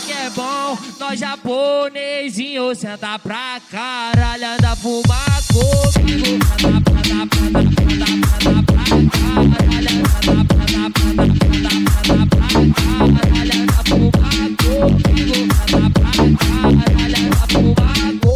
que é bom. Nós japonesinho senta pra caralho. Anda fumar comigo. Anda pra caralho. Anda pra caralho. Anda fumar comigo. Anda pra caralho. Anda fumar comigo.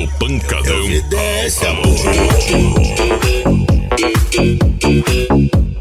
Evidência,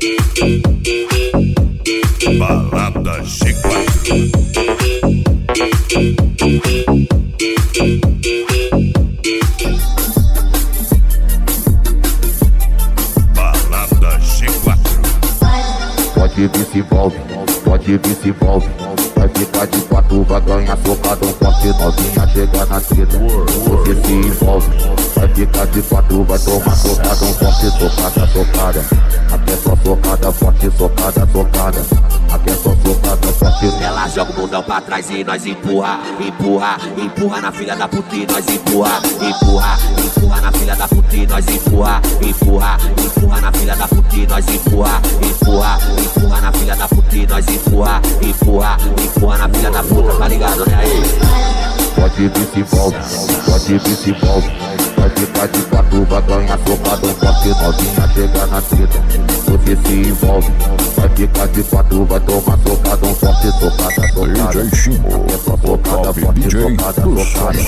Pode vir se envolve, pode vir se envolve. Vai ficar de quatro, vai ganhar socadão forte. Novinha chega na treta, você se envolve. Vai ficar de quatro, vai tomar socadão forte. Socada, socada, aqui é só socada forte. Socada, socada, aqui é só socada forte. Ela joga o bundão pra trás e nós empurra, empurra, empurra na filha da puta e nós empurra, empurra, empurra na filha da puta e nós empurra, empurra, empurra na filha da puta e nós empurra, empurra, empurra na filha da puta e nós empurra, empurra, empurra na filha da puta, tá ligado, né aí? Pode vir se envolve, pode vir se envolve. Vai ficar de quatro, vai ganhar socadão forte. Novinha chega na treta, você se envolve. Vai ficar de quatro, vai tomar socadão forte. Socada, socada, DJ Chimo, é só socada forte. DJ Socada, do socada,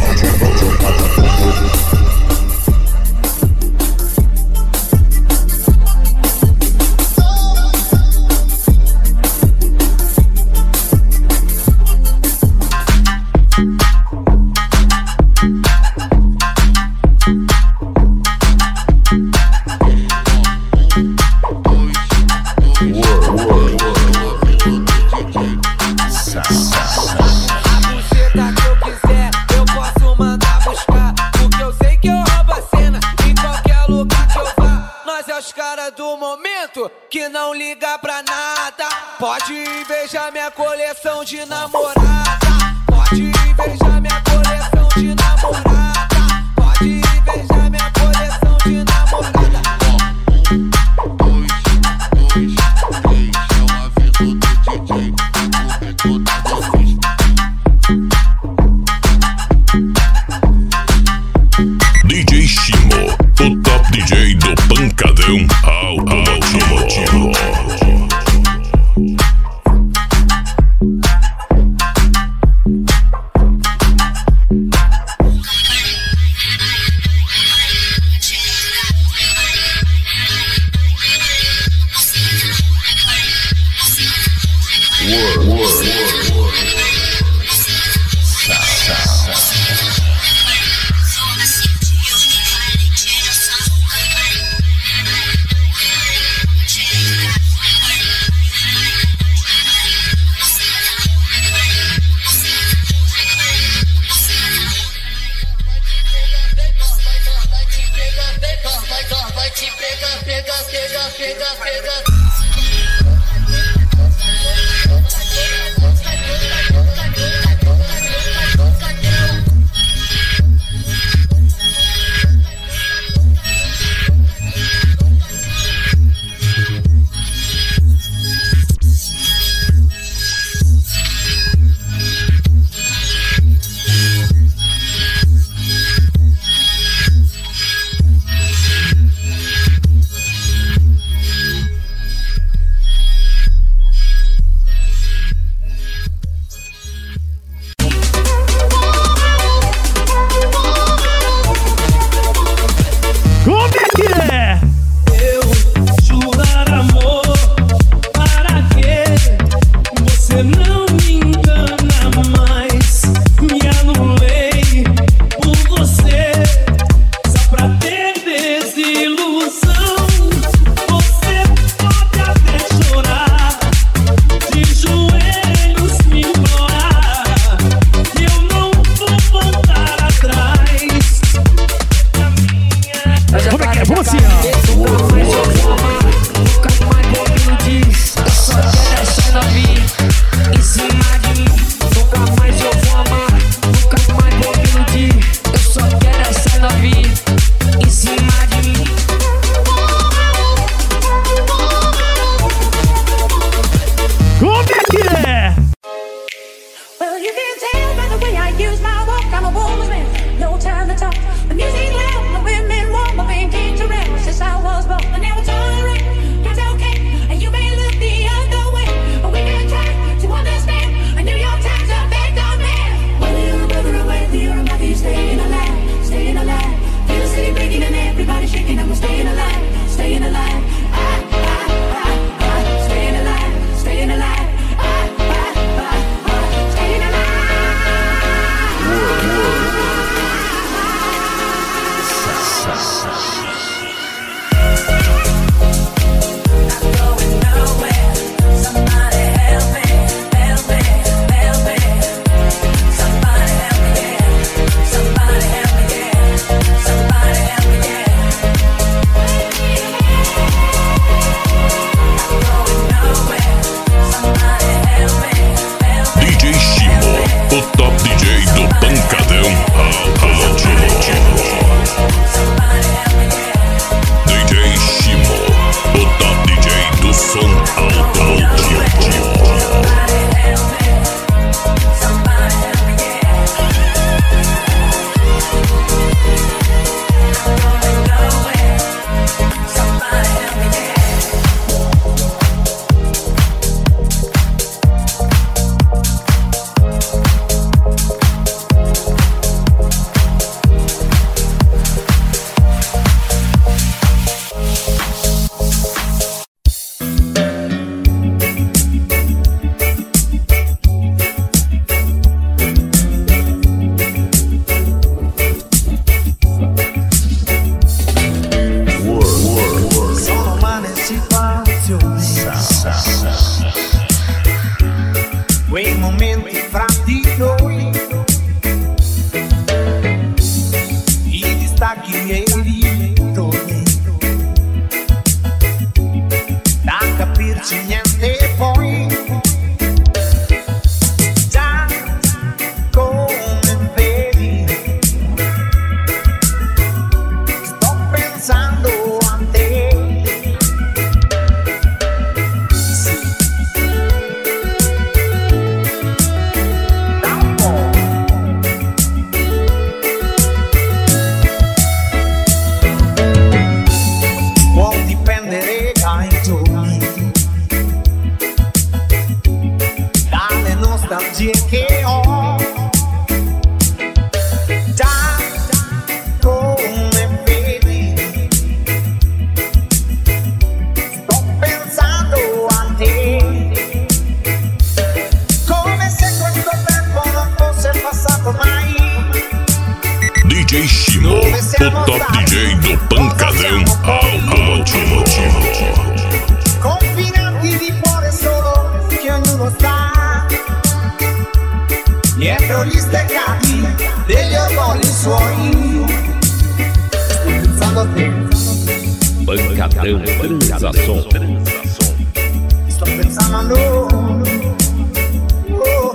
que não liga pra nada. Pode invejar minha coleção de namorada. Pode invejar minha coleção de namorada. Pode invejar minha coleção de namorada. 1, 2, 2, 3, é o aviso do DJ. O retorno da vocês. DJ Chimo, o top DJ do pancadão automotivo. niente poi. Già come vedi, sto pensando a te. Sì. Da un po'. Può dipendere dai giorni, dalle nostalgie che ho. Già come vedi, sto pensando a te. Come se questo tempo non fosse passato mai. DJ Shimo, o top DJ do Pancadão automotivo. Confinati di cuore solo che ognuno sta dietro gli steccati degli orgogli suoi. Sto pensando a te. Pancadão, transação. Sto pensando a noi. Oh.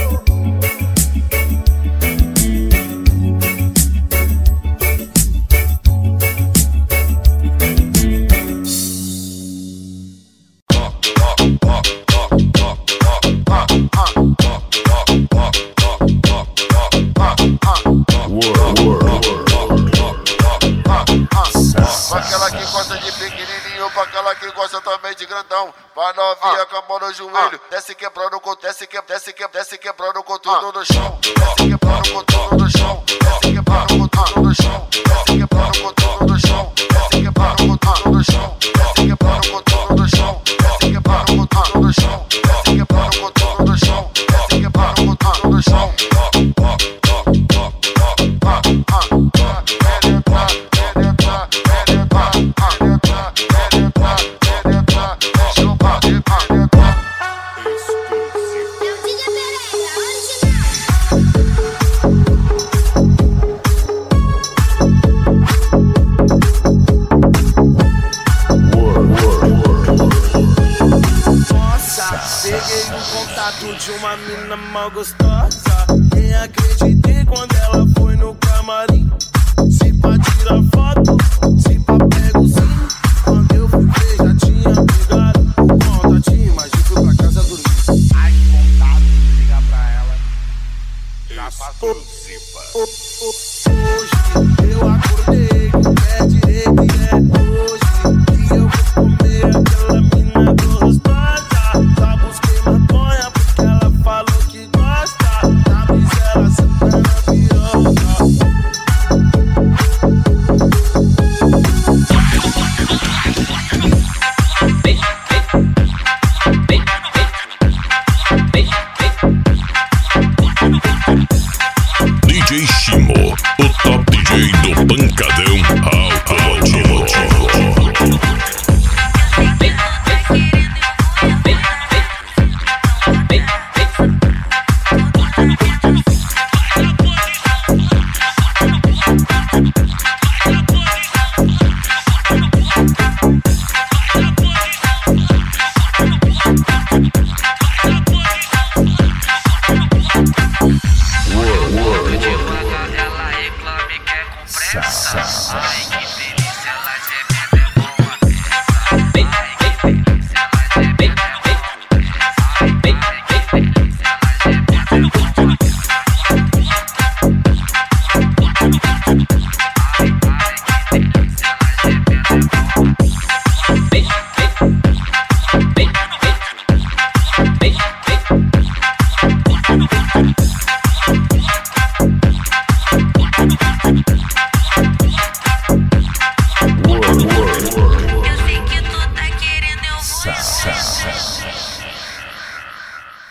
Pra aquela que gosta de pequenininho, pra aquela que gosta também de grandão. Vai novinha com a mão no joelho, desce quebrando com desce quebrando com tudo no chão. Desce quebrando com tudo no chão. Desce quebrando com tudo no chão. Desce quebrando com tudo no chão. Desce quebrando com tudo no chão. Desce quebrando com tudo no chão. Desce quebrando com tudo no chão. Desce quebrando com tudo no chão. Desce quebrando com tudo no chão. Peguei o contato de uma mina mal gostosa. Nem acreditei quando ela foi no camarim. Se pra tirar foto,